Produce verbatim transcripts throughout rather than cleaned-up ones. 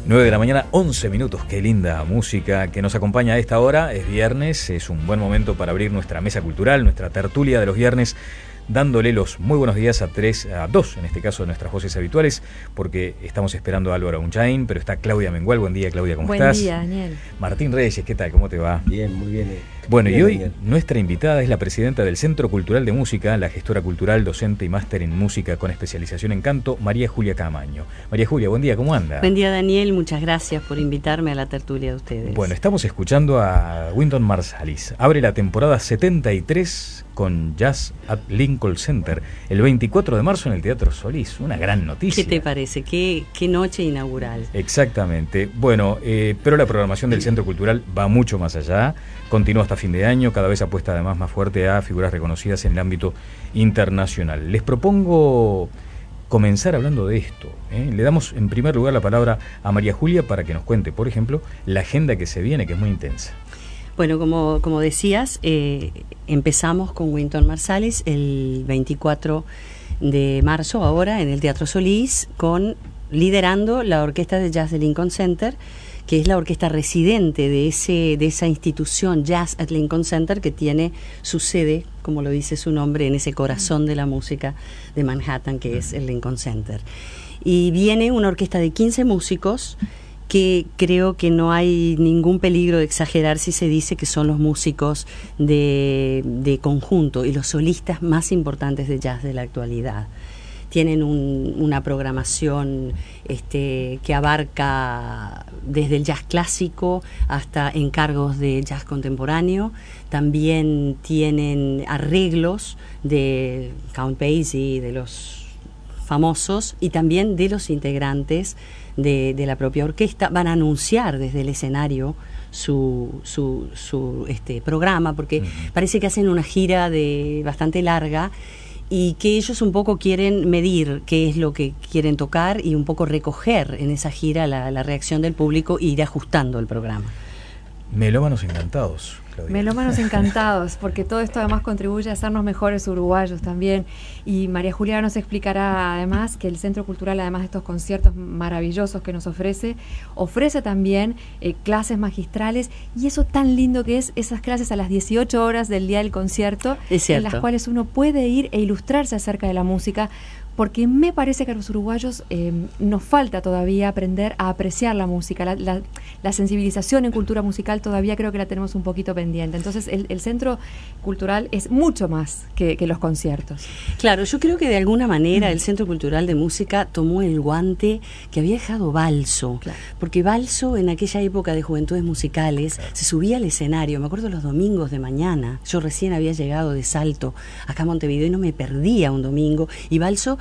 nueve de la mañana, once minutos. Qué linda música que nos acompaña a esta hora. Es viernes, es un buen momento para abrir nuestra mesa cultural, nuestra tertulia de los viernes, dándole los muy buenos días a tres, a dos, en este caso, de nuestras voces habituales, porque estamos esperando a Álvaro Unchain, pero está Claudia Mengual. Buen día, Claudia, ¿cómo Buen estás? Buen día, Daniel. Martín Reyes, ¿qué tal? ¿Cómo te va? Bien, muy bien. Eh. Bueno, bien, y hoy Daniel. Nuestra invitada es la presidenta del Centro Cultural de Música, la gestora cultural, docente y máster en música con especialización en canto, María Julia Camaño. María Julia, buen día, ¿cómo anda? Buen día, Daniel, muchas gracias por invitarme a la tertulia de ustedes. Bueno, estamos escuchando a Wynton Marsalis. Abre la temporada setenta y tres con Jazz at Lincoln Center, el veinticuatro de marzo en el Teatro Solís. Una gran noticia. ¿Qué te parece? ¿Qué, qué noche inaugural? Exactamente. Bueno, eh, pero la programación del Centro Cultural va mucho más allá. Continúa hasta fin de año, cada vez apuesta además más fuerte a figuras reconocidas en el ámbito internacional. Les propongo comenzar hablando de esto, ¿eh? Le damos en primer lugar la palabra a María Julia para que nos cuente, por ejemplo, la agenda que se viene, que es muy intensa. Bueno, como, como decías, eh, empezamos con Wynton Marsalis el veinticuatro de marzo, ahora en el Teatro Solís, con liderando la Orquesta de Jazz de Lincoln Center, que es la orquesta residente de ese de esa institución Jazz at Lincoln Center, que tiene su sede, como lo dice su nombre, en ese corazón de la música de Manhattan, que es el Lincoln Center. Y viene una orquesta de quince músicos, que creo que no hay ningún peligro de exagerar si se dice que son los músicos de, de conjunto y los solistas más importantes de jazz de la actualidad. Tienen un, una programación este, que abarca desde el jazz clásico hasta encargos de jazz contemporáneo. También tienen arreglos de Count Basie, de los famosos, y también de los integrantes de, de la propia orquesta. Van a anunciar desde el escenario su, su, su este, programa, porque uh-huh. parece que hacen una gira de bastante larga, y que ellos un poco quieren medir qué es lo que quieren tocar y un poco recoger en esa gira la, la reacción del público e ir ajustando el programa. Melómanos encantados, Claudia. Melómanos encantados, porque todo esto además contribuye a hacernos mejores uruguayos también. Y María Julia nos explicará además que el Centro Cultural, además de estos conciertos maravillosos que nos ofrece, ofrece también eh, clases magistrales, y eso tan lindo que es, esas clases a las dieciocho horas del día del concierto, en las cuales uno puede ir e ilustrarse acerca de la música, porque me parece que a los uruguayos eh, nos falta todavía aprender a apreciar la música, la, la, la sensibilización en cultura musical todavía creo que la tenemos un poquito pendiente. Entonces el, el Centro Cultural es mucho más que, que los conciertos. Claro, yo creo que de alguna manera mm. el Centro Cultural de Música tomó el guante que había dejado Balso, claro. porque Balso en aquella época de Juventudes Musicales claro. se subía al escenario, me acuerdo los domingos de mañana, yo recién había llegado de Salto acá a Montevideo y no me perdía un domingo, y Balso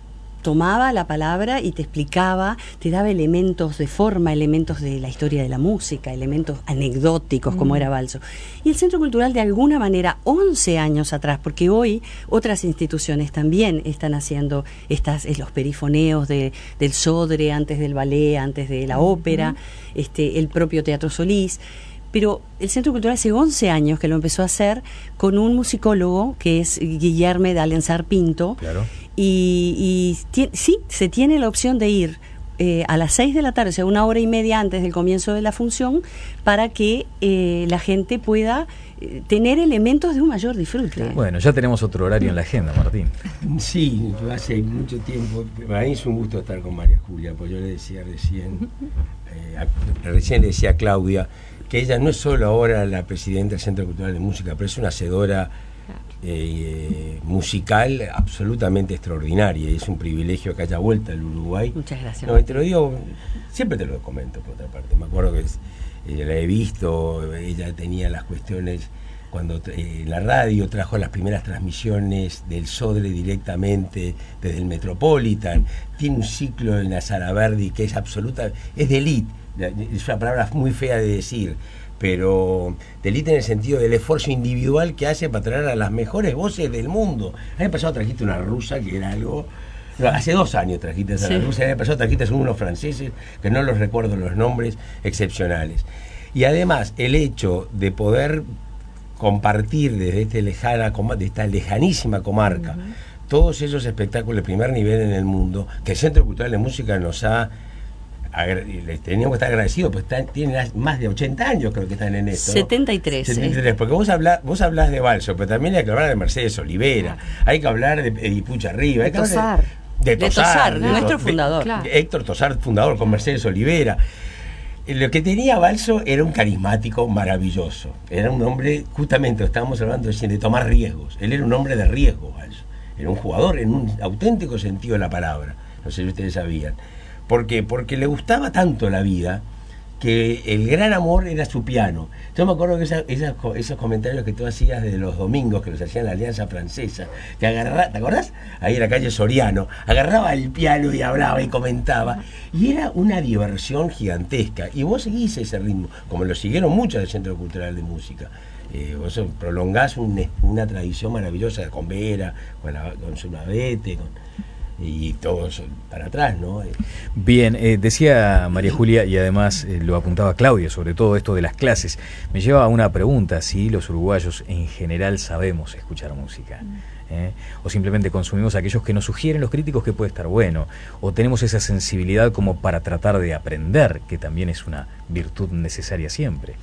tomaba la palabra y te explicaba, te daba elementos de forma, elementos de la historia de la música, elementos anecdóticos, mm. como era Balso. Y el Centro Cultural, de alguna manera, once años atrás, porque hoy otras instituciones también están haciendo estas, los perifoneos de, del Sodre, antes del ballet, antes de la ópera, mm. este, el propio Teatro Solís. Pero el Centro Cultural hace once años que lo empezó a hacer con un musicólogo que es Guillermo de Alenzar Pinto. Claro. Y, y ti- sí, se tiene la opción de ir eh, a las seis de la tarde, o sea, una hora y media antes del comienzo de la función, para que eh, la gente pueda eh, tener elementos de un mayor disfrute. Bueno, ya tenemos otro horario en la agenda, Martín. Sí, hace mucho tiempo. Para mí es un gusto estar con María Julia, pues yo le decía recién, eh, a, recién le decía a Claudia, que ella no es solo ahora la presidenta del Centro Cultural de Música, pero es una hacedora eh, musical absolutamente extraordinaria, y es un privilegio que haya vuelto al Uruguay. Muchas gracias. No, te lo digo, siempre te lo comento por otra parte, me acuerdo que es, eh, la he visto, ella tenía las cuestiones cuando eh, en la radio trajo las primeras transmisiones del Sodre directamente desde el Metropolitan, tiene un ciclo en la Sala Verdi que es absoluta, es de elite, es una palabra muy fea de decir, pero de élite en el sentido del esfuerzo individual que hace para traer a las mejores voces del mundo. El año pasado trajiste una rusa que era algo... No, hace dos años trajiste a sí. la rusa, el año pasado trajiste a unos franceses, que no los recuerdo los nombres, excepcionales. Y además, el hecho de poder compartir desde este lejana, de esta lejanísima comarca, uh-huh. todos esos espectáculos de primer nivel en el mundo, que el Centro Cultural de Música nos ha les teníamos que estar agradecidos, pues están, tienen más de ochenta años, creo que están en esto, ¿no? setenta y tres. setenta y tres, porque vos hablás, vos hablás de Balso, pero también hay que hablar de Mercedes Olivera, hay que hablar de Edipucha Arriba, hay que hablar de, de De Tosar, Tosar, de, nuestro de, fundador. de, de Héctor Tosar, fundador, con Mercedes Olivera. Lo que tenía Balso era un carismático maravilloso. Era un hombre, justamente estábamos hablando de, de tomar riesgos. Él era un hombre de riesgo, Balso. Era un jugador en un auténtico sentido de la palabra. No sé si ustedes sabían. ¿Por qué? Porque le gustaba tanto la vida que el gran amor era su piano. Yo me acuerdo que esa, esa, esos comentarios que tú hacías de los domingos que los hacía en la Alianza Francesa, que agarraba, ¿te acordás? Ahí en la calle Soriano, agarraba el piano y hablaba y comentaba, y era una diversión gigantesca, y vos seguís ese ritmo, como lo siguieron muchos del Centro Cultural de Música. Eh, vos prolongás un, una tradición maravillosa con Vera, con, la, con Zunabete, con... y todos para atrás, ¿no? Bien, eh, decía María Julia, y además eh, lo apuntaba Claudia, sobre todo esto de las clases, me lleva a una pregunta: si los uruguayos en general sabemos escuchar música, ¿eh? o simplemente consumimos aquellos que nos sugieren los críticos que puede estar bueno, o tenemos esa sensibilidad como para tratar de aprender, que también es una virtud necesaria siempre.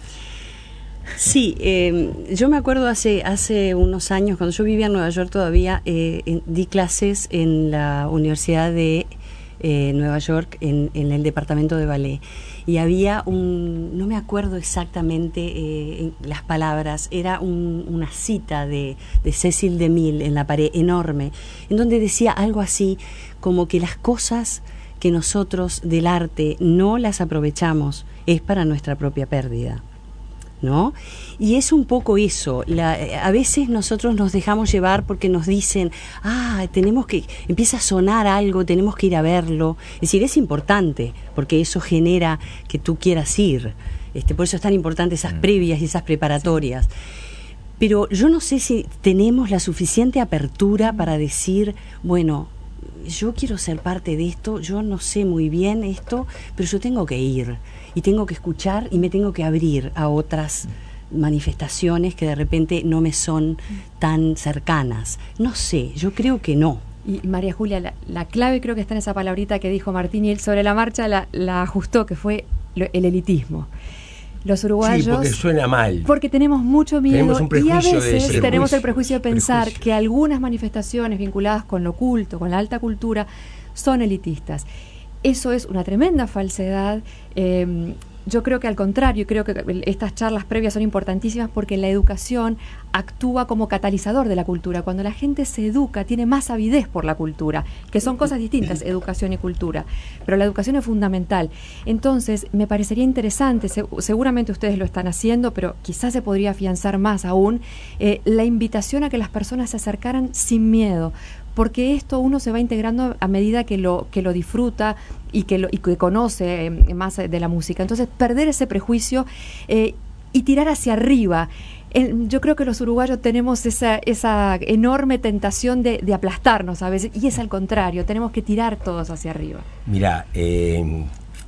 Sí, eh, yo me acuerdo hace hace unos años, cuando yo vivía en Nueva York todavía, eh, en, di clases en la Universidad de eh, Nueva York, en, en el departamento de ballet. Y había un, no me acuerdo exactamente eh, las palabras, era un, una cita de, de Cecil DeMille en la pared, enorme, en donde decía algo así como que las cosas que nosotros del arte no las aprovechamos es para nuestra propia pérdida, ¿no? Y es un poco eso. La, a veces nosotros nos dejamos llevar porque nos dicen, ah, tenemos que, empieza a sonar algo, tenemos que ir a verlo. Es decir, es importante, porque eso genera que tú quieras ir. Este, por eso es tan importante esas previas y esas preparatorias. Pero yo no sé si tenemos la suficiente apertura para decir, bueno, yo quiero ser parte de esto, yo no sé muy bien esto, pero yo tengo que ir y tengo que escuchar y me tengo que abrir a otras manifestaciones que de repente no me son tan cercanas. No sé, yo creo que no. Y María Julia, la, la clave creo que está en esa palabrita que dijo Martín, y él sobre la marcha la, la ajustó, que fue lo, el elitismo. Los uruguayos... Sí, porque suena mal. Porque tenemos mucho miedo, tenemos un prejuicio, y a veces de tenemos el prejuicio de pensar prejuicio. que algunas manifestaciones vinculadas con lo culto, con la alta cultura, son elitistas. Eso es una tremenda falsedad. Eh, yo creo que al contrario, creo que estas charlas previas son importantísimas porque la educación actúa como catalizador de la cultura. Cuando la gente se educa, tiene más avidez por la cultura, que son cosas distintas, educación y cultura. Pero la educación es fundamental. Entonces, me parecería interesante, se, seguramente ustedes lo están haciendo, pero quizás se podría afianzar más aún, eh, la invitación a que las personas se acercaran sin miedo, porque esto uno se va integrando a medida que lo que lo disfruta y que lo y que conoce eh, más de la música. Entonces, perder ese prejuicio eh, y tirar hacia arriba. El, yo creo que los uruguayos tenemos esa esa enorme tentación de, de aplastarnos a veces, y es al contrario, tenemos que tirar todos hacia arriba. Mirá, eh,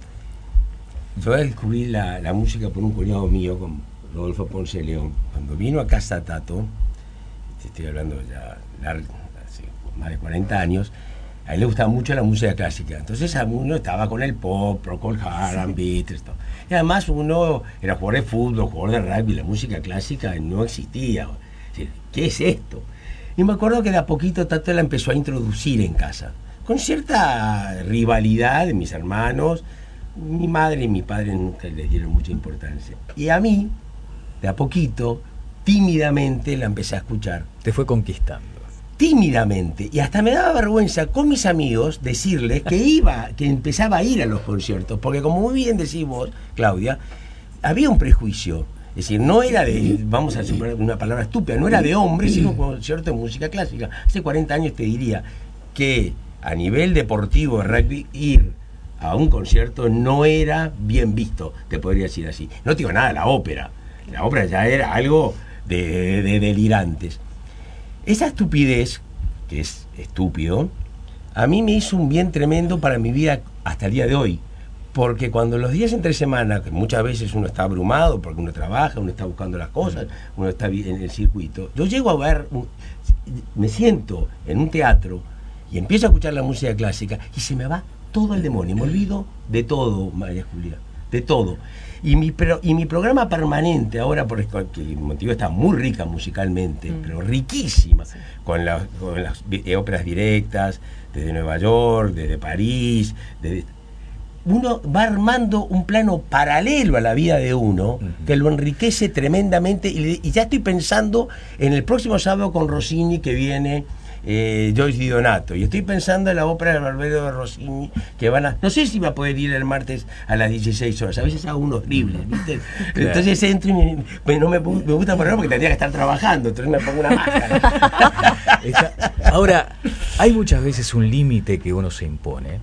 yo descubrí la, la música por un cuñado mío, con Rodolfo Ponce de León. Cuando vino a casa Tato, te estoy hablando ya largo, más de cuarenta años, a él le gustaba mucho la música clásica. Entonces uno estaba con el pop, Procol Harum, Beatles, todo. Y además uno era jugador de fútbol, jugador de rugby, la música clásica no existía. ¿Qué es esto? Y me acuerdo que de a poquito Tato la empezó a introducir en casa, con cierta rivalidad de mis hermanos. Mi madre y mi padre nunca les dieron mucha importancia. Y a mí, de a poquito, tímidamente la empecé a escuchar. Te fue conquistando. Tímidamente, y hasta me daba vergüenza con mis amigos decirles que iba, que empezaba a ir a los conciertos, porque como muy bien decís vos, Claudia, había un prejuicio, es decir, no era de, vamos a decir una palabra estúpida, no era de hombres, sino un concierto de música clásica. Hace cuarenta años te diría que a nivel deportivo de rugby, ir a un concierto no era bien visto, te podría decir así. No te digo nada de la ópera, la ópera ya era algo de, de, de delirantes. Esa estupidez, que es estúpido, a mí me hizo un bien tremendo para mi vida hasta el día de hoy. Porque cuando los días entre semana, que muchas veces uno está abrumado porque uno trabaja, uno está buscando las cosas, uno está en el circuito, yo llego a ver, me siento en un teatro y empiezo a escuchar la música clásica y se me va todo al demonio, me olvido de todo, María Julia, de todo. Y mi, pero, y mi programa permanente ahora, porque Montevideo está muy rica musicalmente, mm. pero riquísima, sí. con, la, con las óperas directas, desde Nueva York, desde París, desde, uno va armando un plano paralelo a la vida de uno, uh-huh. que lo enriquece tremendamente, y, y ya estoy pensando en el próximo sábado con Rossini que viene, eh, Joyce Di Donato, y estoy pensando en la ópera de Barbero de Rossini, que van a, no sé si va a poder ir el martes a las dieciséis horas, a veces hago uno horrible, ¿viste? Claro. Entonces entro y me, me, no me, me gusta ponerlo porque tendría que estar trabajando, entonces me pongo una máscara. Está, ahora, hay muchas veces un límite que uno se impone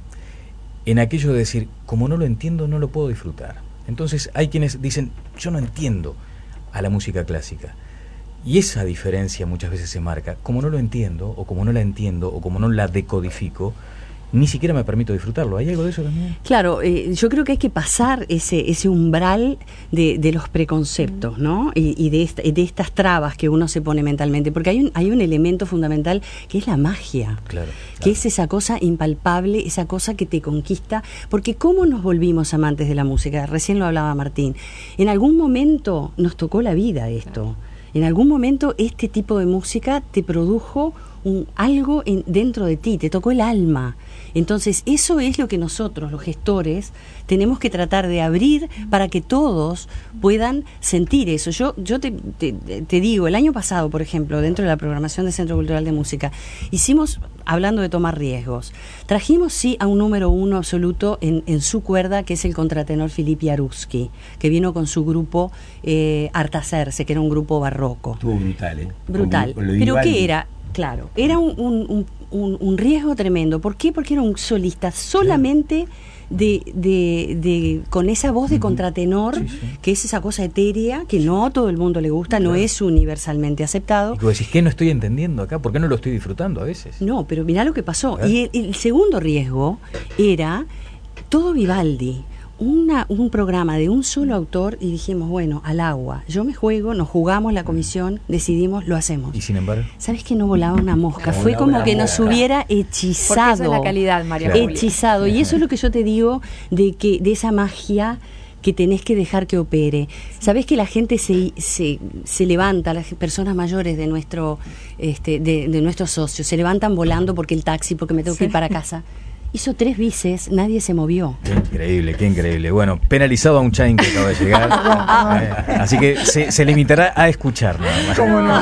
en aquello de decir, como no lo entiendo, no lo puedo disfrutar. Entonces hay quienes dicen, yo no entiendo a la música clásica. Y esa diferencia muchas veces se marca, como no lo entiendo, o como no la entiendo, o como no la decodifico, ni siquiera me permito disfrutarlo. ¿Hay algo de eso también? Claro, eh, yo creo que hay que pasar ese ese umbral de, de los preconceptos, ¿no? Y, y de, esta, de estas trabas que uno se pone mentalmente, porque hay un, hay un elemento fundamental que es la magia, claro, claro. que es esa cosa impalpable, esa cosa que te conquista, porque ¿cómo nos volvimos amantes de la música? Recién lo hablaba Martín. En algún momento nos tocó la vida esto. Claro. En algún momento este tipo de música te produjo un, algo en, dentro de ti, te tocó el alma. Entonces eso es lo que nosotros, los gestores, tenemos que tratar de abrir para que todos puedan sentir eso. Yo yo te, te, te digo, el año pasado, por ejemplo, dentro de la programación del Centro Cultural de Música, hicimos, hablando de tomar riesgos, trajimos sí a un número uno absoluto en, en su cuerda, que es el contratenor Filip Jaruski, que vino con su grupo eh, Artaserse, que era un grupo barroco. Estuvo brutal, ¿eh? Brutal. Con, con ¿Pero qué era? Claro, era un, un, un, un riesgo tremendo. ¿Por qué? Porque era un solista solamente de, de, de con esa voz de uh-huh. contratenor, sí, sí. que es esa cosa etérea, que no a todo el mundo le gusta, claro. no es universalmente aceptado. Y vos decís, ¿qué no estoy entendiendo acá? ¿Por qué no lo estoy disfrutando a veces? No, pero mirá lo que pasó. Y el, el segundo riesgo era todo Vivaldi. Una, un programa de un solo autor y dijimos, bueno, al agua, yo me juego, nos jugamos la comisión, decidimos, lo hacemos. Y sin embargo, ¿sabes que no volaba una mosca? Fue como que nos hubiera hechizado. Porque eso es la calidad, María Julia. Hechizado. Y eso es lo que yo te digo de que de esa magia que tenés que dejar que opere. Sabés que la gente se, se, se levanta, las personas mayores de nuestro este, de, de nuestros socios, se levantan volando porque el taxi, porque me tengo sí. que ir para casa. Hizo tres bices, nadie se movió. Qué increíble, qué increíble. Bueno, penalizado a un chain que acaba de llegar. eh, así que se, se limitará a escuchar nada más. ¿Cómo no?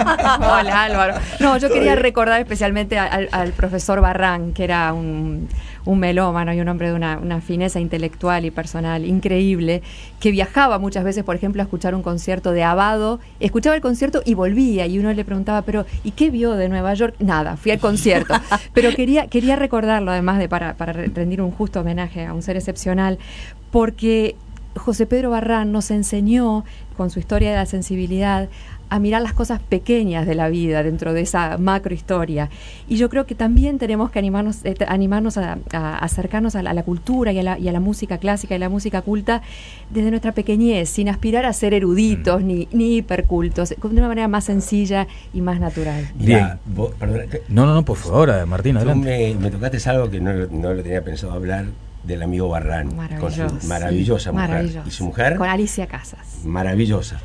Hola, Álvaro. No, yo quería recordar especialmente al, al profesor Barrán, que era un, un melómano y un hombre de una, una fineza intelectual y personal increíble, que viajaba muchas veces, por ejemplo, a escuchar un concierto de Abbado, escuchaba el concierto y volvía, y uno le preguntaba, pero ¿y qué vio de Nueva York? Nada, fui al concierto. Pero quería, quería recordarlo, además de para, para rendir un justo homenaje a un ser excepcional, porque José Pedro Barrán nos enseñó, con su historia de la sensibilidad, a mirar las cosas pequeñas de la vida dentro de esa macrohistoria. Y yo creo que también tenemos que animarnos, eh, animarnos a, a acercarnos a la, a la cultura y a la, y a la música clásica y la música culta desde nuestra pequeñez, sin aspirar a ser eruditos mm. ni, ni hipercultos, de una manera más sencilla y más natural. Mirá, vos, perdón, no, no, no, por favor, Martín, adelante. Me, me tocaste algo que no, no lo tenía pensado hablar, del amigo Barrán, con su maravillosa sí, mujer. Maravilloso. Y su mujer, con Alicia Casas. Maravillosa.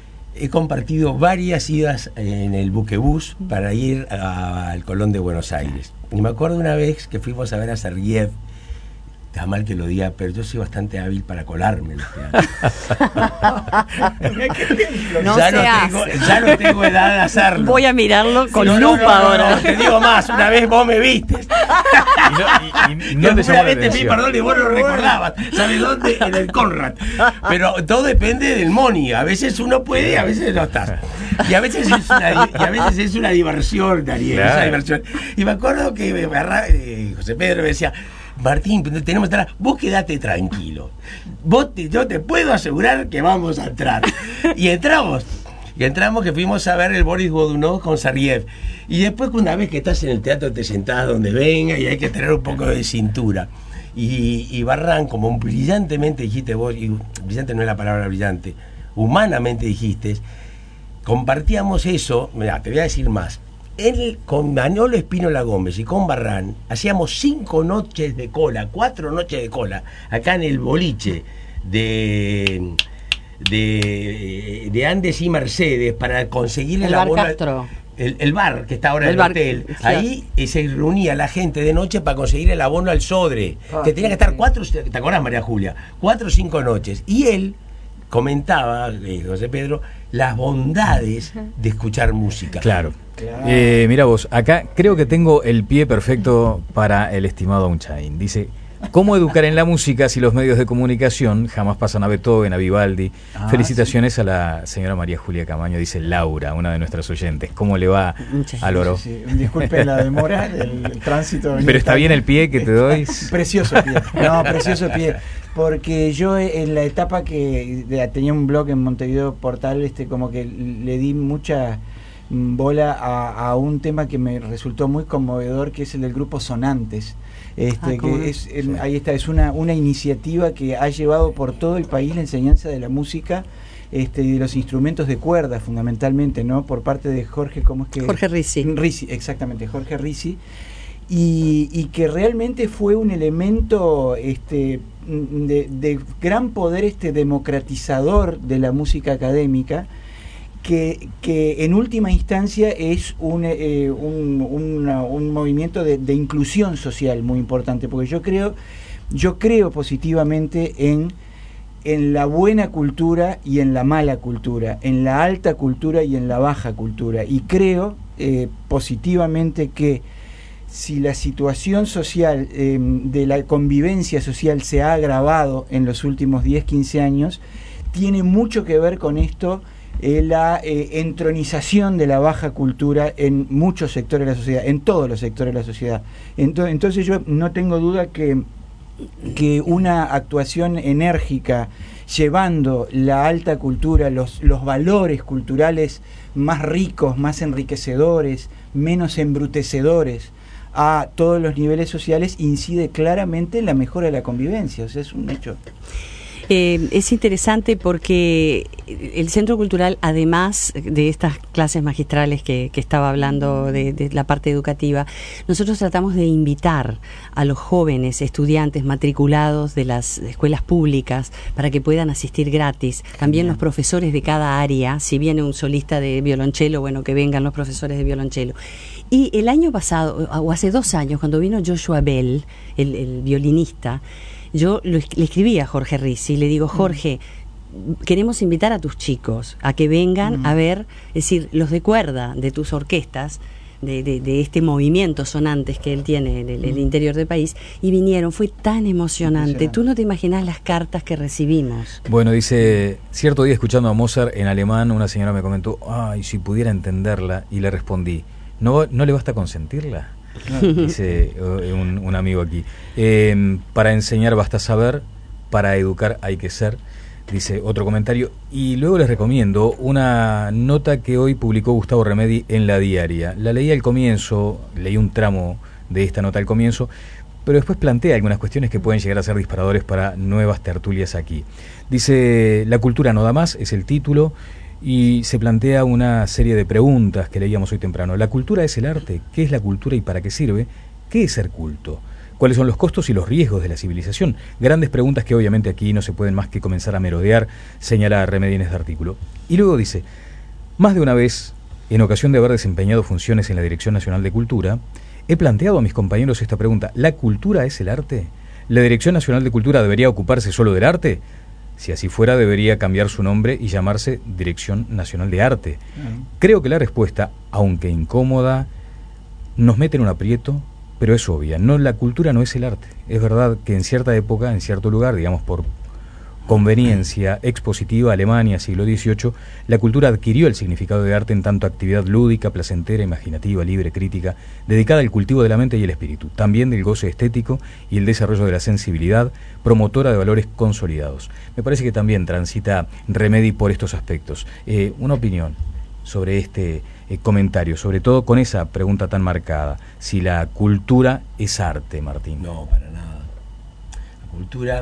He compartido varias idas en el buquebús para ir a, al Colón de Buenos Aires. Y me acuerdo una vez que fuimos a ver a Sergiev, está mal que lo diga, pero yo soy bastante hábil para colarme en los teatros. no ya, se no hace. tengo, ya no tengo edad de hacerlo. Voy a mirarlo con no, lupa no, no, ahora. No, no, te digo más, una vez vos me vistes. Y no, y, y no te una vez te pedí perdón y vos no lo recordabas. ¿Sabes dónde? En el Conrad. Pero todo depende del money. A veces uno puede, a veces no estás. Y a veces es una, y a veces es una diversión, Daniel. Claro. Una diversión. Y me acuerdo que me, me, José Pedro me decía, Martín, tenemos que entrar, vos quedate tranquilo. Vos te, yo te puedo asegurar que vamos a entrar. Y entramos. Y entramos que fuimos a ver el Boris Godunov con Sergiev. Y después, una vez que estás en el teatro, te sentás donde venga y hay que tener un poco de cintura. Y, y Barrán, como brillantemente dijiste vos, y brillante no es la palabra brillante, humanamente dijiste, compartíamos eso. Mirá, te voy a decir más. él, con Manolo Espínola Gómez y con Barrán, hacíamos cinco noches de cola, cuatro noches de cola, acá en el boliche de de, de Andes y Mercedes para conseguir el, el bar abono. Castro. El, el bar que está ahora el en el bar, hotel, claro. ahí eh, se reunía la gente de noche para conseguir el abono al Sodre, Ah, que tenía que sí, estar sí. cuatro, ¿te acordás, María Julia? Cuatro o cinco noches. Y él comentaba, eh, José Pedro, las bondades de escuchar música. Claro. Claro. Eh, mira vos, acá creo que tengo el pie perfecto para el estimado Unchain. Dice, ¿cómo educar en la música si los medios de comunicación jamás pasan a Beethoven, a Vivaldi? Ah, Felicitaciones sí. a la señora María Julia Camaño, dice Laura, una de nuestras oyentes. ¿Cómo le va Muchas al oro? Sí, sí. Disculpe la demora, el, el tránsito. Pero está bien el pie que te doy. Precioso pie. No, precioso pie. Porque yo en la etapa que de, tenía un blog en Montevideo Portal, este, como que le di mucha bola a, a un tema que me resultó muy conmovedor, que es el del grupo Sonantes. Este, ah, ¿cómo no? que es, el, sí. Ahí está, es una, una iniciativa que ha llevado por todo el país la enseñanza de la música, este, y de los instrumentos de cuerda fundamentalmente, ¿no? Por parte de Jorge, ¿cómo es que? Jorge Ricci. Ricci, exactamente, Jorge Ricci. Y, y que realmente fue un elemento este, de, de gran poder este, democratizador de la música académica, que, que en última instancia es un, eh, un, una, un movimiento de, de inclusión social muy importante, porque yo creo, yo creo positivamente en, en la buena cultura y en la mala cultura, en la alta cultura y en la baja cultura, y creo eh, positivamente que si la situación social eh, de la convivencia social se ha agravado en los últimos diez, quince años, tiene mucho que ver con esto, eh, la eh, entronización de la baja cultura en muchos sectores de la sociedad, en todos los sectores de la sociedad. Entonces, entonces yo no tengo duda que, que una actuación enérgica llevando la alta cultura, los, los valores culturales más ricos, más enriquecedores, menos embrutecedores, a todos los niveles sociales, incide claramente en la mejora de la convivencia. O sea, es un hecho. Eh, es interesante porque el Centro Cultural, además de estas clases magistrales que, que estaba hablando de, de la parte educativa, nosotros tratamos de invitar a los jóvenes estudiantes matriculados de las escuelas públicas para que puedan asistir gratis. También Genial. Los profesores de cada área, si viene un solista de violonchelo, bueno, que vengan los profesores de violonchelo. Y el año pasado, o hace dos años, cuando vino Joshua Bell, el, el violinista, yo lo, le escribí a Jorge Ricci y le digo, Jorge, queremos invitar a tus chicos a que vengan mm. a ver, es decir, los de cuerda de tus orquestas, de, de, de este movimiento Sonantes que él tiene en el, el interior del país, y vinieron, fue tan emocionante. emocionante. Tú no te imaginas las cartas que recibimos. Bueno, dice, cierto día escuchando a Mozart en alemán, una señora me comentó, ay, si pudiera entenderla, y le respondí, ¿no, no le basta consentirla? Claro. Dice un, un amigo aquí. Eh, para enseñar basta saber, para educar hay que ser, dice otro comentario. Y luego les recomiendo una nota que hoy publicó Gustavo Remedi en La Diaria. La leí al comienzo, leí un tramo de esta nota al comienzo, pero después plantea algunas cuestiones que pueden llegar a ser disparadores para nuevas tertulias aquí. Dice, la cultura no da más, es el título. Y se plantea una serie de preguntas que leíamos hoy temprano. ¿La cultura es el arte? ¿Qué es la cultura y para qué sirve? ¿Qué es ser culto? ¿Cuáles son los costos y los riesgos de la civilización? Grandes preguntas que obviamente aquí no se pueden más que comenzar a merodear, señala Remedi en este artículo. Y luego dice, más de una vez, en ocasión de haber desempeñado funciones en la Dirección Nacional de Cultura, he planteado a mis compañeros esta pregunta. ¿La cultura es el arte? ¿La Dirección Nacional de Cultura debería ocuparse solo del arte? Si así fuera, debería cambiar su nombre y llamarse Dirección Nacional de Arte. Uh-huh. Creo que la respuesta, aunque incómoda, nos mete en un aprieto, pero es obvia. No, la cultura no es el arte. Es verdad que en cierta época, en cierto lugar, digamos por conveniencia expositiva, Alemania, siglo dieciocho, la cultura adquirió el significado de arte en tanto actividad lúdica, placentera, imaginativa, libre, crítica, dedicada al cultivo de la mente y el espíritu, también del goce estético y el desarrollo de la sensibilidad, promotora de valores consolidados. Me parece que también transita Remedi por estos aspectos. Eh, una opinión sobre este eh, comentario, sobre todo con esa pregunta tan marcada, si la cultura es arte, Martín. No, para nada. La cultura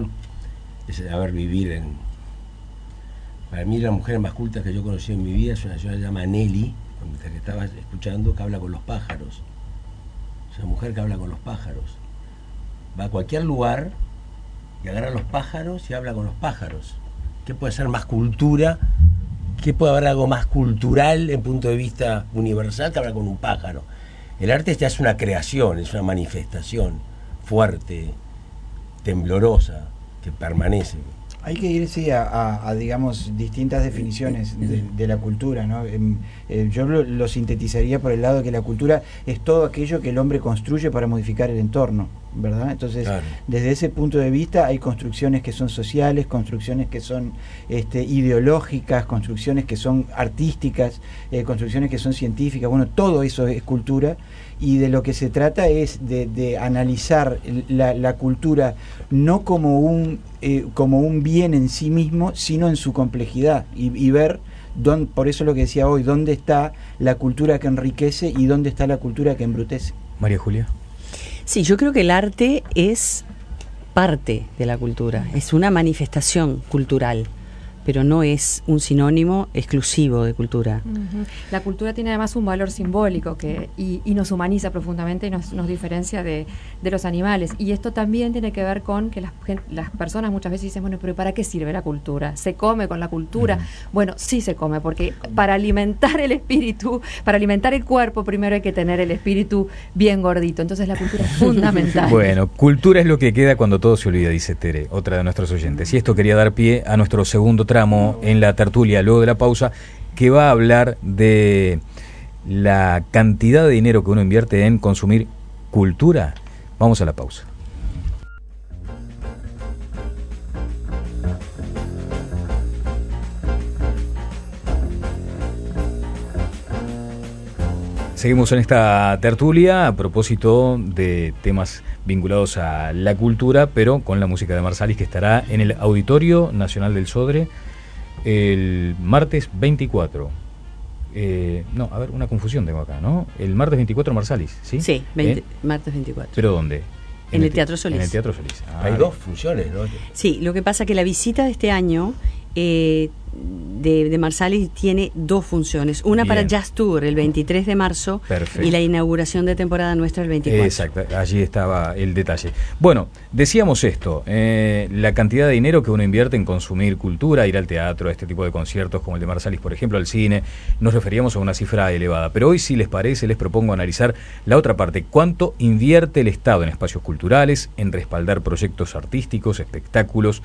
es saber vivir en... Para mí la mujer más culta que yo conocí en mi vida es una señora que se llama Nelly, cuando te estabas escuchando, que habla con los pájaros. Es una mujer que habla con los pájaros. Va a cualquier lugar y agarra a los pájaros y habla con los pájaros. ¿Qué puede ser más cultura? ¿Qué puede haber algo más cultural en punto de vista universal que hablar con un pájaro? El arte ya es una creación, es una manifestación fuerte, temblorosa, que permanece. Hay que irse a, a, a digamos, distintas definiciones de, de la cultura, ¿no? Eh, eh, yo lo, lo sintetizaría por el lado de que la cultura es todo aquello que el hombre construye para modificar el entorno, ¿verdad? Entonces, claro, desde ese punto de vista hay construcciones que son sociales, construcciones que son este, ideológicas, construcciones que son artísticas, eh, construcciones que son científicas. Bueno, todo eso es cultura, y de lo que se trata es de, de analizar la, la cultura no como un eh, como un bien en sí mismo, sino en su complejidad, y, y ver dónde, por eso lo que decía hoy, dónde está la cultura que enriquece y dónde está la cultura que embrutece. María Julia. Sí, yo creo que el arte es parte de la cultura, es una manifestación cultural, pero no es un sinónimo exclusivo de cultura. Uh-huh. La cultura tiene además un valor simbólico que y, y nos humaniza profundamente y nos, nos diferencia de, de los animales. Y esto también tiene que ver con que las, las personas muchas veces dicen, bueno, pero ¿para qué sirve la cultura? ¿Se come con la cultura? Uh-huh. Bueno, sí se come, porque para alimentar el espíritu, para alimentar el cuerpo, primero hay que tener el espíritu bien gordito. Entonces la cultura es fundamental. Bueno, cultura es lo que queda cuando todo se olvida, dice Tere, otra de nuestros oyentes. Y esto quería dar pie a nuestro segundo tramo en la tertulia, luego de la pausa, que va a hablar de la cantidad de dinero que uno invierte en consumir cultura. Vamos a la pausa. Seguimos en esta tertulia a propósito de temas vinculados a la cultura, pero con la música de Marsalis, que estará en el Auditorio Nacional del Sodre el martes veinticuatro. Eh, no, a ver, una confusión tengo acá, ¿no? El martes veinticuatro Marsalis, ¿sí? Sí, veinte, ¿Eh? martes veinticuatro. ¿Pero dónde? En, en el Teatro Solís. En el Teatro Solís. Ah, hay dos funciones, ¿no? Sí, lo que pasa es que la visita de este año eh, de, de Marsalis tiene dos funciones. Una Bien. para Jazz Tour el veintitrés de marzo. Perfecto. Y la inauguración de temporada nuestra el veinticuatro. Exacto, allí estaba el detalle. Bueno, decíamos esto, eh, la cantidad de dinero que uno invierte en consumir cultura, ir al teatro, a este tipo de conciertos como el de Marsalis, por ejemplo, al cine, nos referíamos a una cifra elevada. Pero hoy, si les parece, les propongo analizar la otra parte. ¿Cuánto invierte el Estado en espacios culturales, en respaldar proyectos artísticos, espectáculos?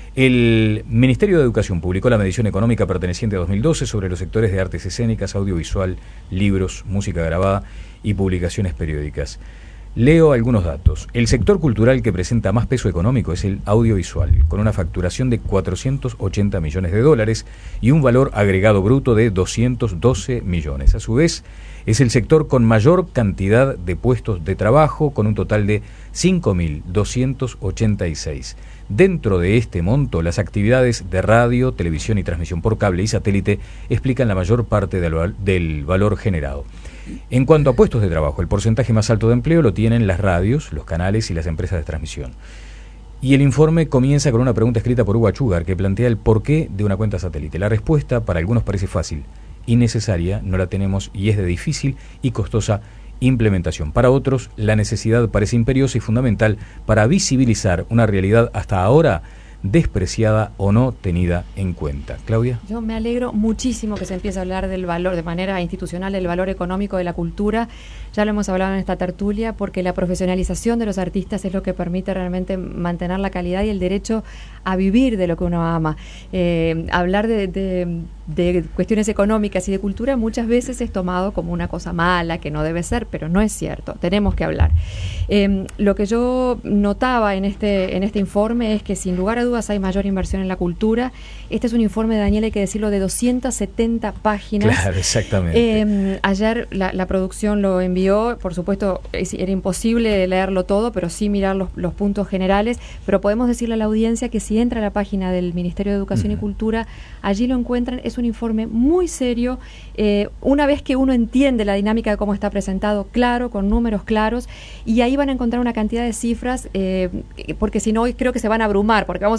El Ministerio de Educación publicó la medición económica perteneciente a dos mil doce sobre los sectores de artes escénicas, audiovisual, libros, música grabada y publicaciones periódicas. Leo algunos datos. El sector cultural que presenta más peso económico es el audiovisual, con una facturación de cuatrocientos ochenta millones de dólares y un valor agregado bruto de doscientos doce millones. A su vez, es el sector con mayor cantidad de puestos de trabajo, con un total de cinco mil doscientos ochenta y seis. Dentro de este monto, las actividades de radio, televisión y transmisión por cable y satélite explican la mayor parte del, del valor generado. En cuanto a puestos de trabajo, el porcentaje más alto de empleo lo tienen las radios, los canales y las empresas de transmisión. Y el informe comienza con una pregunta escrita por Hugo Achugar, que plantea el porqué de una cuenta satélite. La respuesta para algunos parece fácil, innecesaria, no la tenemos y es de difícil y costosa implementación. Para otros, la necesidad parece imperiosa y fundamental para visibilizar una realidad hasta ahora despreciada o no tenida en cuenta. Claudia. Yo me alegro muchísimo que se empiece a hablar del valor, de manera institucional, del valor económico de la cultura. Ya lo hemos hablado en esta tertulia, porque la profesionalización de los artistas es lo que permite realmente mantener la calidad y el derecho a vivir de lo que uno ama. Eh, hablar de, de, de cuestiones económicas y de cultura muchas veces es tomado como una cosa mala, que no debe ser, pero no es cierto. Tenemos que hablar. Eh, lo que yo notaba en este, en este informe es que, sin lugar a dudas, hay mayor inversión en la cultura. Este es un informe, Daniel, hay que decirlo, de doscientas setenta páginas. Claro, exactamente. Eh, ayer la, la producción lo envió, por supuesto, es, era imposible leerlo todo, pero sí mirar los, los puntos generales, pero podemos decirle a la audiencia que si entra a la página del Ministerio de Educación uh-huh. y Cultura, allí lo encuentran. Es un informe muy serio. Eh, una vez que uno entiende la dinámica de cómo está presentado, claro, con números claros, y ahí van a encontrar una cantidad de cifras, eh, porque si no, hoy creo que se van a abrumar, porque vamos a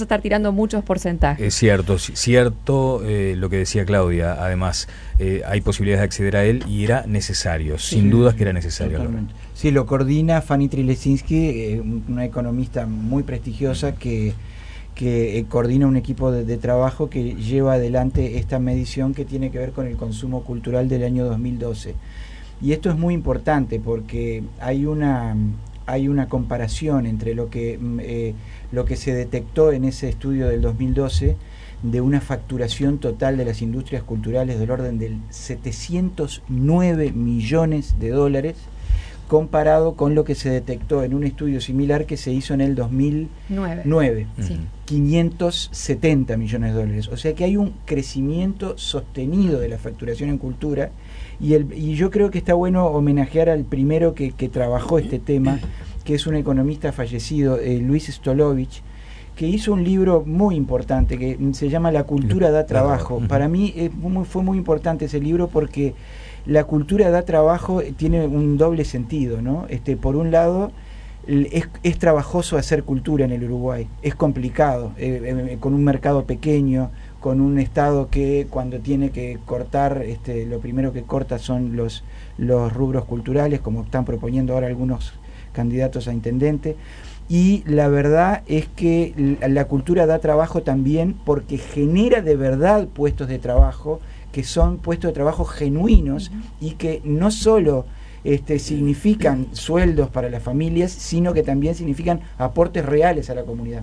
a estar tirando muchos porcentajes. Es cierto, cierto eh, lo que decía Claudia. Además, eh, hay posibilidades de acceder a él y era necesario, sí, sin dudas que era necesario. Sí, lo coordina Fanny Trilesinski, eh, una economista muy prestigiosa que, que eh, coordina un equipo de, de trabajo que lleva adelante esta medición que tiene que ver con el consumo cultural del año dos mil doce. Y esto es muy importante porque hay una, hay una comparación entre lo que, eh, lo que se detectó en ese estudio del dos mil doce de una facturación total de las industrias culturales del orden del setecientos nueve millones de dólares, comparado con lo que se detectó en un estudio similar que se hizo en el dos mil nueve, sí. quinientos setenta millones de dólares. O sea que hay un crecimiento sostenido de la facturación en cultura, y, el, y yo creo que está bueno homenajear al primero que, que trabajó este tema, que es un economista fallecido, eh, Luis Stolovich, que hizo un libro muy importante que se llama La cultura da trabajo. Para mí eh, muy, fue muy importante ese libro porque la cultura da trabajo, tiene un doble sentido, ¿no? Este, por un lado, es, es trabajoso hacer cultura en el Uruguay, es complicado, eh, eh, con un mercado pequeño, con un Estado que cuando tiene que cortar, este, lo primero que corta son los, los rubros culturales, como están proponiendo ahora algunos candidatos a intendente. Y la verdad es que la cultura da trabajo también porque genera de verdad puestos de trabajo, que son puestos de trabajo genuinos y que no solo este, significan sueldos para las familias, sino que también significan aportes reales a la comunidad.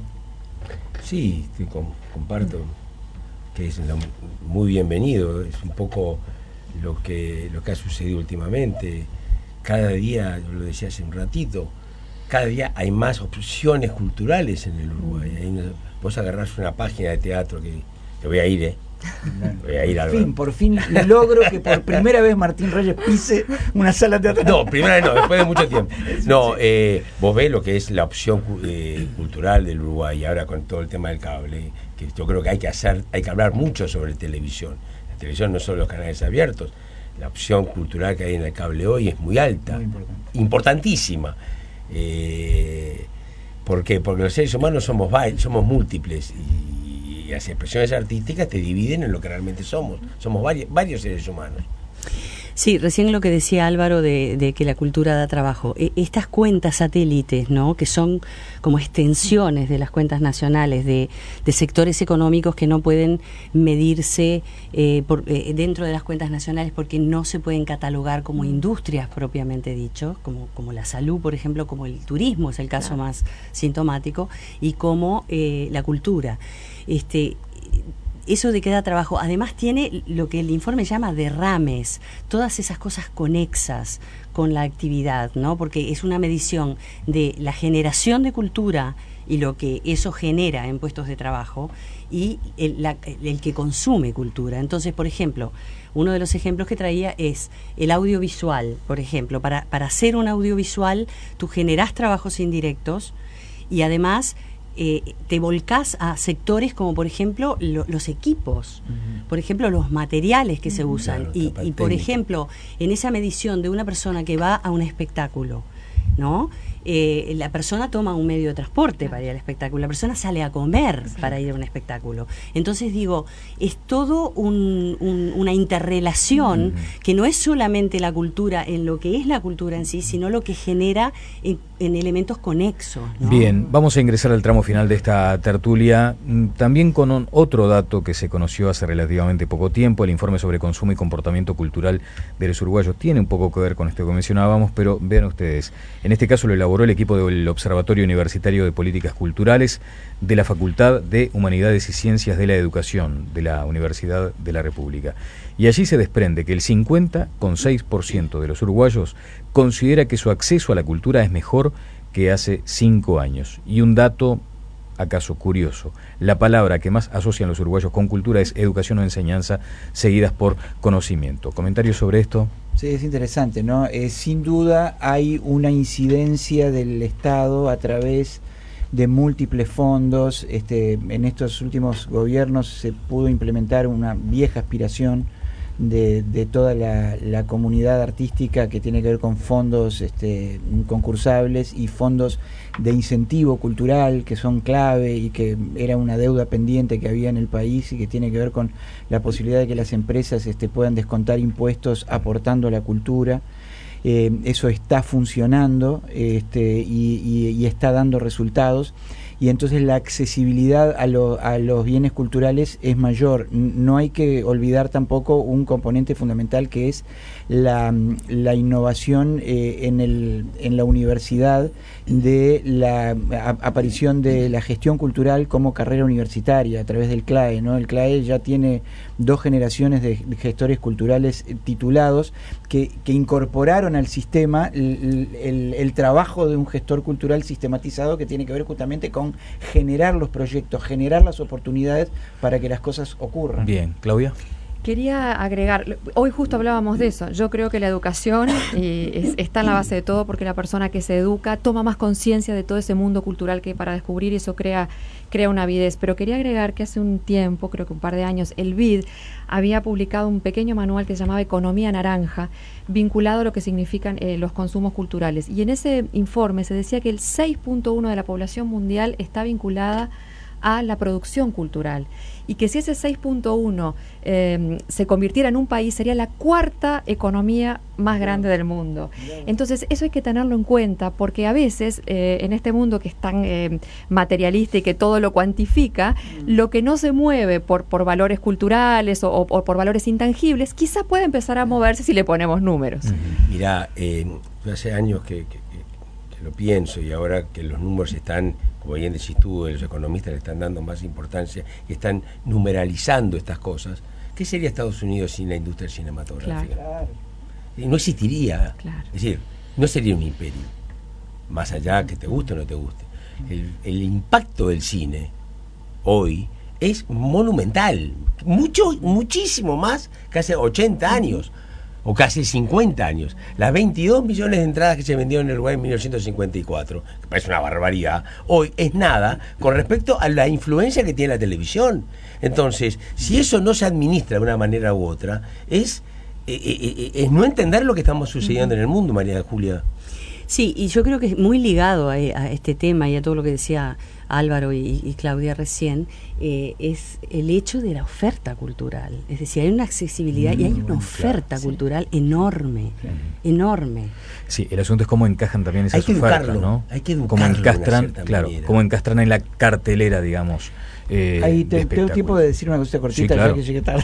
Sí, sí, comparto que es lo, muy bienvenido, es un poco lo que, lo que ha sucedido últimamente. Cada día, yo lo decía hace un ratito, cada día hay más opciones culturales en el Uruguay. Hay una, vos agarrás una página de teatro que, que voy a ir, ¿eh? Voy a ir por, fin, por fin logro que por primera vez Martín Reyes pise una sala teatral. No, primera vez no, después de mucho tiempo. No, eh, vos ves lo que es la opción eh, cultural del Uruguay ahora con todo el tema del cable, que yo creo que hay que hacer, hay que hablar mucho sobre televisión. La televisión no son los canales abiertos, la opción cultural que hay en el cable hoy es muy alta, muy importante. Importantísima. Eh, ¿Por qué? Porque los seres humanos somos, somos múltiples y y las expresiones artísticas te dividen en lo que realmente somos. Somos varios, varios seres humanos. Sí, recién lo que decía Álvaro de, de que la cultura da trabajo. E, estas cuentas satélites, ¿no?, que son como extensiones de las cuentas nacionales de, de sectores económicos que no pueden medirse eh, por, eh, dentro de las cuentas nacionales porque no se pueden catalogar como industrias propiamente dicho, como, como la salud, por ejemplo, como el turismo es el caso claro. más sintomático, y como eh, la cultura. Este, eso de que da trabajo, además tiene lo que el informe llama derrames, todas esas cosas conexas con la actividad, ¿no? Porque es una medición de la generación de cultura y lo que eso genera en puestos de trabajo y el, la, el que consume cultura. Entonces, por ejemplo, uno de los ejemplos que traía es el audiovisual, por ejemplo. Para, para hacer un audiovisual tú generás trabajos indirectos y además Eh, te volcás a sectores como por ejemplo lo, los equipos, uh-huh. por ejemplo los materiales que uh-huh. se usan claro, y, y por ejemplo en esa medición de una persona que va a un espectáculo, ¿no? Eh, la persona toma un medio de transporte para ir al espectáculo, la persona sale a comer para ir a un espectáculo. Entonces digo, es todo un, un, una interrelación uh-huh. que no es solamente la cultura en lo que es la cultura en sí, sino lo que genera en, en elementos conexos, ¿no? Bien, vamos a ingresar al tramo final de esta tertulia, también con un, otro dato que se conoció hace relativamente poco tiempo, el informe sobre consumo y comportamiento cultural de los uruguayos. Tiene un poco que ver con esto que mencionábamos, pero vean ustedes, en este caso lo elaboró el equipo del Observatorio Universitario de Políticas Culturales de la Facultad de Humanidades y Ciencias de la Educación de la Universidad de la República. Y allí se desprende que el cincuenta coma seis por ciento de los uruguayos considera que su acceso a la cultura es mejor que hace cinco años. Y un dato, acaso curioso, la palabra que más asocian los uruguayos con cultura es educación o enseñanza, seguidas por conocimiento. ¿Comentarios sobre esto? Sí, es interesante, ¿no? Eh, sin duda hay una incidencia del Estado a través de múltiples fondos. Este, en estos últimos gobiernos se pudo implementar una vieja aspiración de, de toda la, la comunidad artística que tiene que ver con fondos este, concursables y fondos de incentivo cultural que son clave y que era una deuda pendiente que había en el país y que tiene que ver con la posibilidad de que las empresas este, puedan descontar impuestos aportando a la cultura. Eh, eso está funcionando este, y, y, y está dando resultados, y entonces la accesibilidad a, lo, a los bienes culturales es mayor. No hay que olvidar tampoco un componente fundamental que es la, la innovación eh, en, el, en la universidad de la a, aparición de la gestión cultural como carrera universitaria a través del CLAE, ¿no? El CLAE ya tiene dos generaciones de gestores culturales titulados que, que incorporaron al sistema el, el, el trabajo de un gestor cultural sistematizado que tiene que ver justamente con generar los proyectos, generar las oportunidades para que las cosas ocurran. Bien, Claudia. Quería agregar, hoy justo hablábamos de eso, yo creo que la educación eh, es, está en la base de todo, porque la persona que se educa toma más conciencia de todo ese mundo cultural que hay para descubrir, y eso crea, crea una avidez. Pero quería agregar que hace un tiempo, creo que un par de años, el B I D había publicado un pequeño manual que se llamaba Economía Naranja, vinculado a lo que significan eh, los consumos culturales. Y en ese informe se decía que el seis punto uno de la población mundial está vinculada a la producción cultural, y que si ese seis punto uno eh, se convirtiera en un país, sería la cuarta economía más grande del mundo. Entonces eso hay que tenerlo en cuenta, porque a veces eh, en este mundo que es tan eh, materialista y que todo lo cuantifica, lo que no se mueve por, por valores culturales o, o por valores intangibles, quizá puede empezar a moverse si le ponemos números. Uh-huh. Mirá, eh, hace años que, que, que, que lo pienso, y ahora que los números están, como bien decís tú, los economistas le están dando más importancia y están numeralizando estas cosas. ¿Qué sería Estados Unidos sin la industria cinematográfica? Claro. No existiría. Claro. Es decir, no sería un imperio. Más allá que te guste o no te guste. El, el impacto del cine hoy es monumental. Mucho, muchísimo más que hace ochenta años. O casi cincuenta años. Las veintidós millones de entradas que se vendieron en Uruguay en mil novecientos cincuenta y cuatro, que parece una barbaridad, hoy es nada con respecto a la influencia que tiene la televisión. Entonces, si eso no se administra de una manera u otra, es, eh, eh, es no entender lo que estamos sucediendo en el mundo, María Julia. Sí, y yo creo que es muy ligado a, a este tema y a todo lo que decía Álvaro y, y Claudia recién, eh, es el hecho de la oferta cultural. Es decir, hay una accesibilidad mm, y hay una oferta claro, cultural sí. enorme, claro. enorme. Sí, el asunto es cómo encajan también esas hay ofertas, ¿no? Hay que educarlo, cómo encastran, claro, manera. cómo encastran en la cartelera, digamos. Eh, Ahí te, tengo tiempo de decir una cosita cortita, sí, claro. Ya que llegué tarde.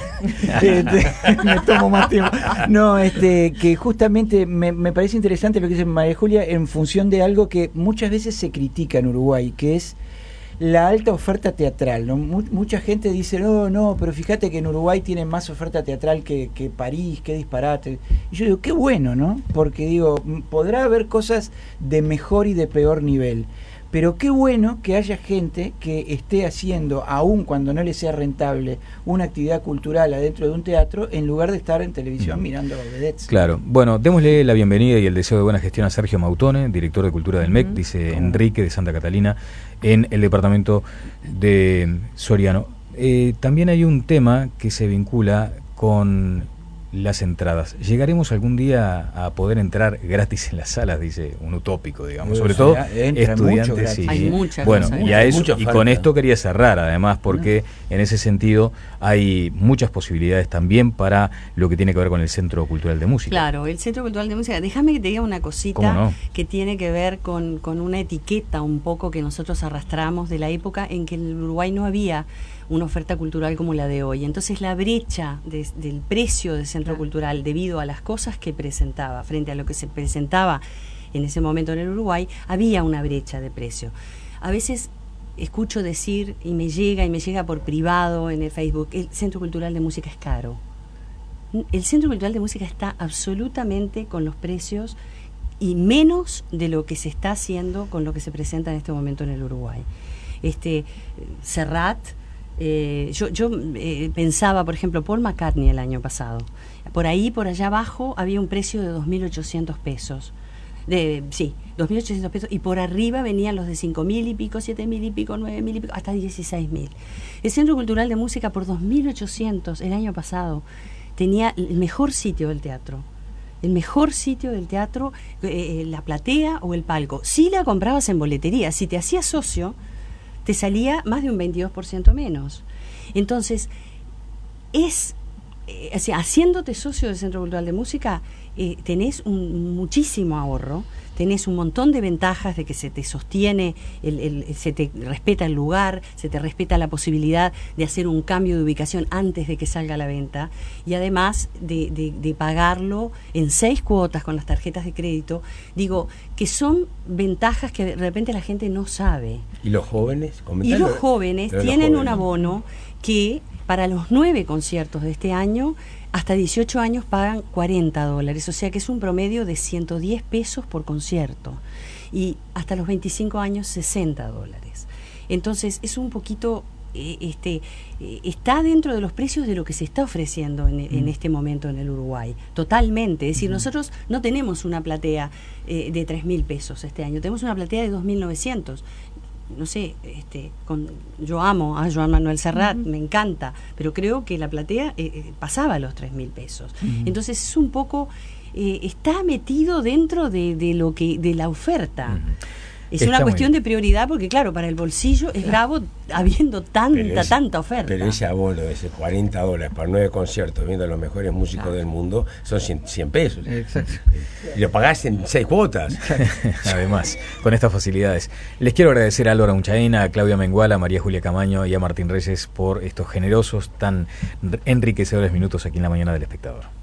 este, me tomo más tiempo. No, este, que justamente me, me parece interesante lo que dice María Julia en función de algo que muchas veces se critica en Uruguay, que es la alta oferta teatral, ¿no? Mu- mucha gente dice, no, no, pero fíjate que en Uruguay tienen más oferta teatral que, que París, qué disparate. Y yo digo, qué bueno, ¿no? Porque digo, podrá haber cosas de mejor y de peor nivel, pero qué bueno que haya gente que esté haciendo, aun cuando no le sea rentable, una actividad cultural adentro de un teatro, en lugar de estar en televisión mm. mirando vedettes. Claro. Bueno, démosle la bienvenida y el deseo de buena gestión a Sergio Mautone, director de Cultura del mm. M E C, dice ¿Cómo? Enrique de Santa Catalina, en el departamento de Soriano. Eh, también hay un tema que se vincula con las entradas. ¿Llegaremos algún día a poder entrar gratis en las salas? Dice un utópico, digamos, sobre todo estudiantes. Sí. Hay muchas bueno, cosas, y, a eso, y con esto quería cerrar, además, porque no. en ese sentido hay muchas posibilidades también para lo que tiene que ver con el Centro Cultural de Música. Claro, el Centro Cultural de Música. Déjame que te diga una cosita no? que tiene que ver con, con una etiqueta un poco que nosotros arrastramos de la época en que en el Uruguay no había una oferta cultural como la de hoy. Entonces la brecha de, del precio del centro claro. cultural, debido a las cosas que presentaba frente a lo que se presentaba en ese momento en el Uruguay, había una brecha de precio. A veces escucho decir, y me llega, y me llega por privado en el Facebook, el Centro Cultural de Música es caro. El Centro Cultural de Música está absolutamente con los precios y menos de lo que se está haciendo con lo que se presenta en este momento en el Uruguay. Este Serrat, Eh, yo yo eh, pensaba, por ejemplo, Paul McCartney el año pasado. Por ahí, por allá abajo, había un precio de dos mil ochocientos pesos. De, sí, dos mil ochocientos pesos. Y por arriba venían los de cinco mil y pico, siete mil y pico, nueve mil y pico, hasta dieciséis mil. El Centro Cultural de Música por dos mil ochocientos el año pasado tenía el mejor sitio del teatro. El mejor sitio del teatro, eh, la platea o el palco. Si la comprabas en boletería, si te hacías socio, te salía más de un veintidós por ciento menos. Entonces, es eh, o sea, haciéndote socio del Centro Cultural de Música, eh, tenés un muchísimo ahorro, tenés un montón de ventajas de que se te sostiene, el, el, se te respeta el lugar, se te respeta la posibilidad de hacer un cambio de ubicación antes de que salga a la venta, y además de, de, de pagarlo en seis cuotas con las tarjetas de crédito. Digo, que son ventajas que de repente la gente no sabe. ¿Y los jóvenes? Y los jóvenes Pero tienen los jóvenes. un abono que para los nueve conciertos de este año, hasta dieciocho años pagan cuarenta dólares, o sea que es un promedio de ciento diez pesos por concierto, y hasta los veinticinco años sesenta dólares. Entonces es un poquito, eh, este, eh, está dentro de los precios de lo que se está ofreciendo en, en este momento en el Uruguay, totalmente. Es decir, nosotros no tenemos una platea eh, de tres mil pesos este año, tenemos una platea de dos mil novecientos. No sé, este, con, yo amo a Joan Manuel Serrat, uh-huh. me encanta, pero creo que la platea eh, eh, pasaba los tres mil pesos. Uh-huh. Entonces es un poco, eh, está metido dentro de, de lo que, de la oferta. Uh-huh. Es Está una cuestión de prioridad, porque claro, para el bolsillo es bravo habiendo tanta, ese, tanta oferta. Pero ese abono de ese cuarenta dólares para nueve conciertos, viendo a los mejores músicos claro. del mundo, son cien, cien pesos. Exacto. Y lo pagás en seis cuotas. Además, con estas facilidades. Les quiero agradecer a Álvaro Muchaena, a Claudia Mengual, a María Julia Camaño y a Martín Reyes por estos generosos, tan enriquecedores minutos aquí en La Mañana del Espectador.